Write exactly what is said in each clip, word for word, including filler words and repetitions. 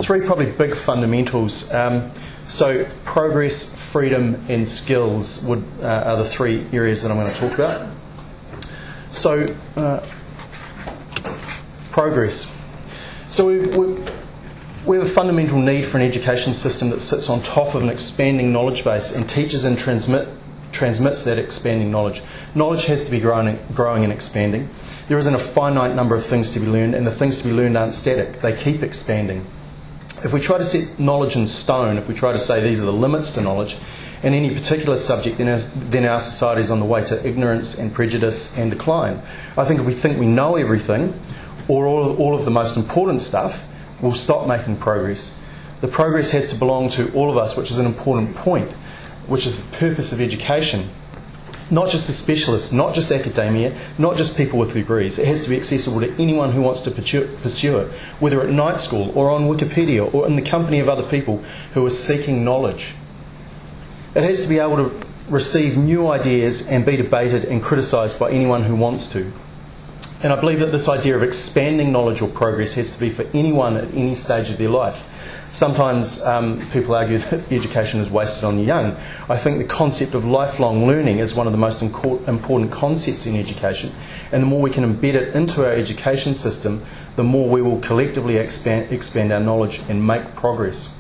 three probably big fundamentals. Um, so progress, freedom and skills would, uh, are the three areas that I'm going to talk about. So uh, progress. So we, we, we have a fundamental need for an education system that sits on top of an expanding knowledge base and teaches and transmit, transmits that expanding knowledge. Knowledge has to be growing, growing and expanding. There isn't a finite number of things to be learned, and the things to be learned aren't static. They keep expanding. If we try to set knowledge in stone, if we try to say these are the limits to knowledge in any particular subject, then, as, then our society is on the way to ignorance and prejudice and decline. I think if we think we know everything, or all of, all of the most important stuff, we'll stop making progress. The progress has to belong to all of us, which is an important point, which is the purpose of education. Not just the specialists, not just academia, not just people with degrees. It has to be accessible to anyone who wants to pursue it, whether at night school or on Wikipedia or in the company of other people who are seeking knowledge. It has to be able to receive new ideas and be debated and criticised by anyone who wants to. And I believe that this idea of expanding knowledge or progress has to be for anyone at any stage of their life. Sometimes um, people argue that education is wasted on the young. I think the concept of lifelong learning is one of the most important concepts in education, and the more we can embed it into our education system, the more we will collectively expand, expand our knowledge and make progress.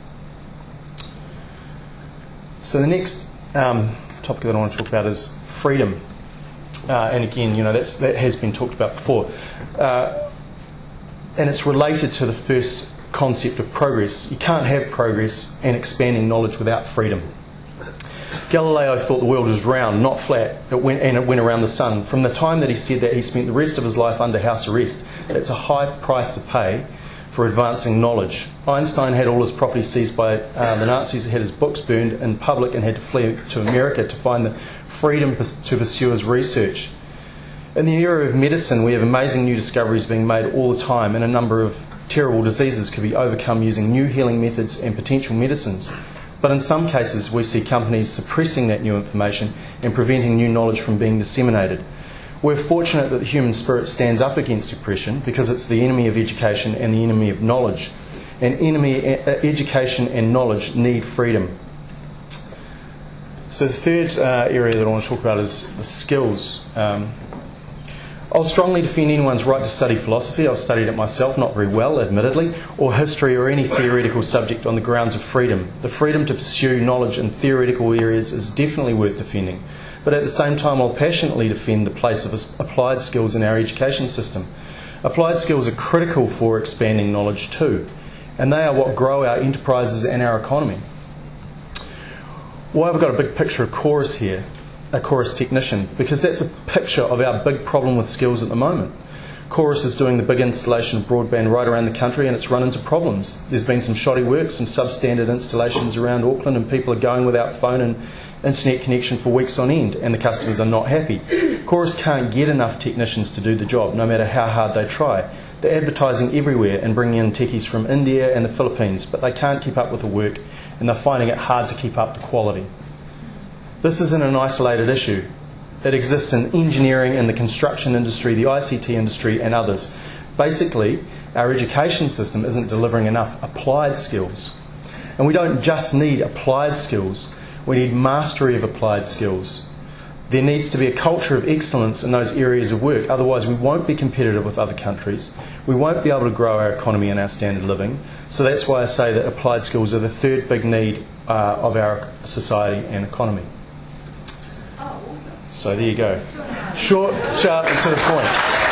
So the next um, topic that I want to talk about is freedom. Uh, and again, you know, that's, that has been talked about before. Uh, and it's related to the first concept of progress. You can't have progress and expanding knowledge without freedom. Galileo thought the world was round, not flat, it went, and it went around the sun. From the time that he said that, he spent the rest of his life under house arrest. That's a high price to pay for advancing knowledge. Einstein had all his property seized by uh, the Nazis, had his books burned in public, and had to flee to America to find the freedom to pursue his research. In the era of medicine, we have amazing new discoveries being made all the time, and a number of terrible diseases could be overcome using new healing methods and potential medicines. But in some cases, we see companies suppressing that new information and preventing new knowledge from being disseminated. We're fortunate that the human spirit stands up against oppression because it's the enemy of education and the enemy of knowledge. And enemy, education and knowledge need freedom. So the third uh, area that I want to talk about is the skills. Um, I'll strongly defend anyone's right to study philosophy. I've studied it myself, not very well, admittedly, or history or any theoretical subject on the grounds of freedom. The freedom to pursue knowledge in theoretical areas is definitely worth defending. But at the same time, I'll passionately defend the place of applied skills in our education system. Applied skills are critical for expanding knowledge too, and they are what grow our enterprises and our economy. Well, I've got a big picture of Chorus here. A Chorus technician, because that's a picture of our big problem with skills at the moment. Chorus is doing the big installation of broadband right around the country, and it's run into problems. There's been some shoddy work, some substandard installations around Auckland, and people are going without phone and internet connection for weeks on end, and the customers are not happy. Chorus can't get enough technicians to do the job, no matter how hard they try. They're advertising everywhere and bringing in techies from India and the Philippines, but they can't keep up with the work, and they're finding it hard to keep up the quality. This isn't an isolated issue. It exists in engineering, in the construction industry, the I C T industry and others. Basically, our education system isn't delivering enough applied skills. And we don't just need applied skills, we need mastery of applied skills. There needs to be a culture of excellence in those areas of work, otherwise we won't be competitive with other countries. We won't be able to grow our economy and our standard of living. So that's why I say that applied skills are the third big need uh, of our society and economy. So there you go. Short, sharp, and to the point.